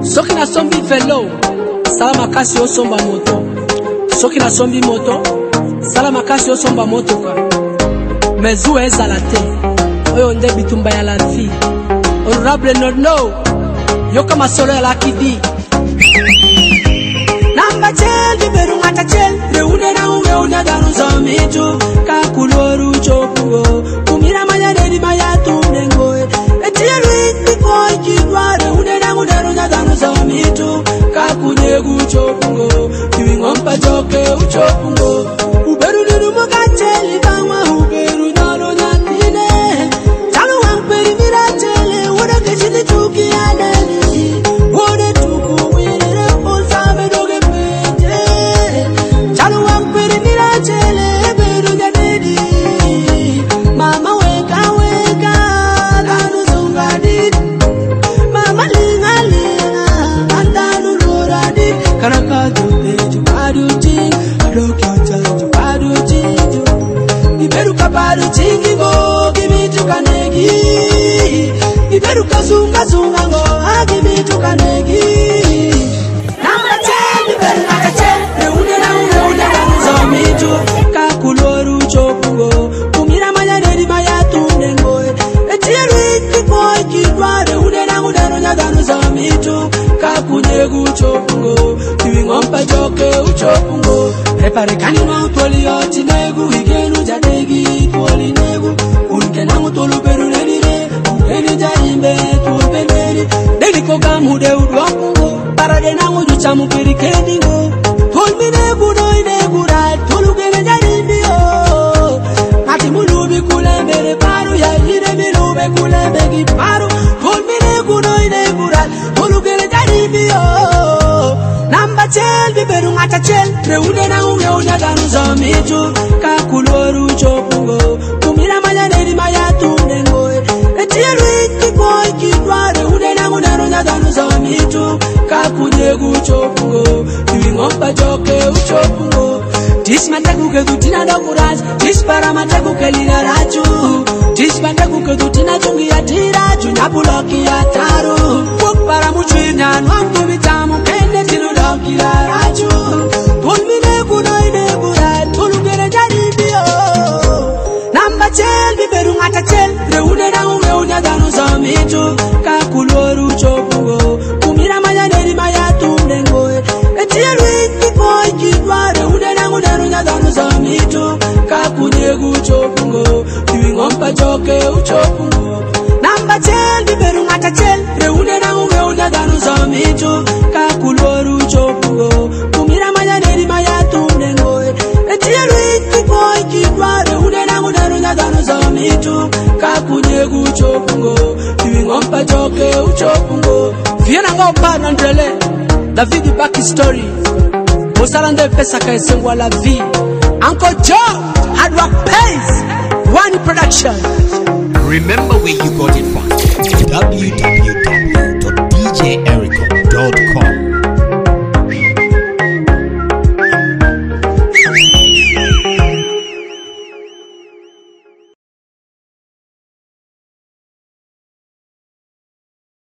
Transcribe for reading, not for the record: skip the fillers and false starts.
Soki na sombi velo, sala makasi osomba moto. Soki na sombi moto, sala makasi osomba moto ka. Mezu ezala te, oyo nde bitumba ya la vie. Honorable no, yoka masolo ya la kidi. Namba chel, biberu ngata chel, reune na unge una danu zomitu. Kakuloru chopugo, kumira maya nedi maya tunengoe. Etia luiti koi kidwa, reune na unge una danu zomitu. Kakunyegu chopungo, kiwingompa joke uchopungo. Uberu niru muka cheli kama uberu nalo nyatine. Chalo wamperi mira chele, wada keshini chuki ya neni. Wada tuku wile olsame doge pete. Chalo wamperi mira chele, beru nyaneni. Mama weka weka, danu zungadit. Mama linga linga, andanu loradit. Karakadu peju padu ching, adokyo chanju padu chinju. Iberu kapadu chingi go, gimitu kanegi. Iberu kazunga zunga go, gimitu kanegi. Namba chen, iberu naka chen, reune zomitu. Kakuloru chopungo, kumira maya neri maya tunengoe. Etia luiti koi kidwa, reune nyadanu zomitu. Kakunyegu chopungo, kiwingompa joke uchopungo. Prepare kanino toli oti negu, higenu jadegi toli negu. Unke nangu tolu beru nenire, ugeni jaimbe tulbe neri. Deliko gamude udwapungo, parade nangu juchamu pirikendingo. Tolmi negu noi negu rai, tolu gene jaimbi yo. Nati mulubi kulembere paru, ya hire milube kulembegi paru. Tolmi negu noi negu rai, tolu gene jaimbi yo. Namba chel, biberu ngata chel, reune na unge una danu zomitu. Kakuloru chopungo, kumira maya neri maya tunengoe. Etia luiti koi kidwa, reune na unge danu zomitu. Kakunyegu chopungo, kiwingompa joke uchopungo. Tis mategu ke dutina dokuraj, tis para mategu ke lina raju. Tis mategu ke dutina jungi ya tiraju, nyabuloki ya taru. Wuk para muchwina, nwangu vitamu, kende tinu doki ya raju. Tulmine kunoi neburai, tulugere jaribio. Namba chel, biberu ngata chel, reune na unge unya danu zomitu. Kakuloru chopungo, kumira maya neri maya tunengoe. Etia luiti koi kidwa, reune na unya danu zomitu. Kakunyegu chopungo, kiwingompa joke uchopungo. Namba chel, biberu ngata chel, reune na unge unya danu zomitu. Kakuloru chopungo, kumira maya neri maya tunengoe. Etia luiti koi kidwa, reune na unya danu zomitu. Kakunyegu chopungo, kiwingompa joke uchopungo. Viena ngao bana ndrele, David back story. Mozalande pesa kaesengwa la vie. Uncle Joe, hard work pays. One production. Remember where you got it from. www.djl